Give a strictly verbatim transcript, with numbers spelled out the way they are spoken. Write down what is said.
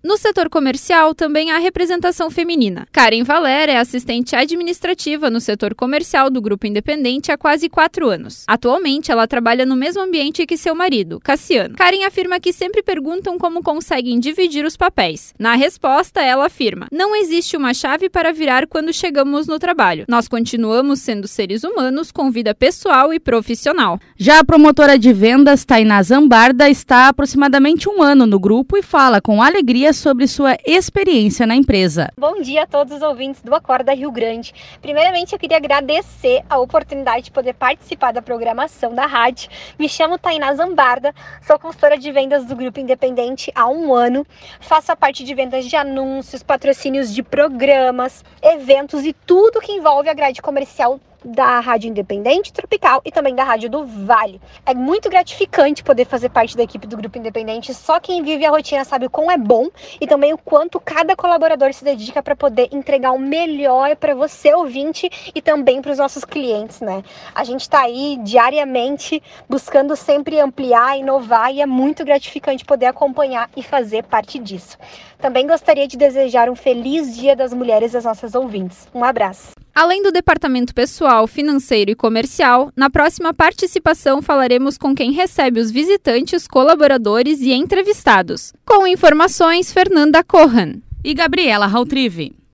No setor comercial, também há representação feminina. Karen Valer é assistente administrativa no setor comercial do Grupo Independente há quase quatro anos. Atualmente, ela trabalha no mesmo ambiente que seu marido, Cassiano. Karen afirma que sempre perguntam como conseguem dividir os papéis. Na resposta, ela afirma: não existe uma chave para virar quando chegamos no trabalho. Nós continuamos sendo seres humanos com vida pessoal e profissional. Já a promotora de vendas, Tainá Zambarda, está há aproximadamente um ano no grupo e fala com alegria sobre sua experiência na empresa. Bom dia a todos os ouvintes do Acorda Rio Grande. Primeiramente, eu queria agradecer a oportunidade de poder participar da programação da rádio. Me chamo Tainá Zambarda, sou consultora de vendas do Grupo Independente há um ano. Faço a parte de vendas de anúncios, patrocínios de programas, eventos e tudo que envolve a grade comercial da Rádio Independente Tropical e também da Rádio do Vale. É muito gratificante poder fazer parte da equipe do Grupo Independente. Só quem vive a rotina sabe o quão é bom e também o quanto cada colaborador se dedica para poder entregar o melhor para você, ouvinte, e também para os nossos clientes, né? A gente está aí diariamente buscando sempre ampliar, inovar e é muito gratificante poder acompanhar e fazer parte disso. Também gostaria de desejar um feliz Dia das Mulheres às nossas ouvintes. Um abraço. Além do departamento pessoal, financeiro e comercial, na próxima participação falaremos com quem recebe os visitantes, colaboradores e entrevistados. Com informações, Fernanda Corran e Gabriela Rautrive.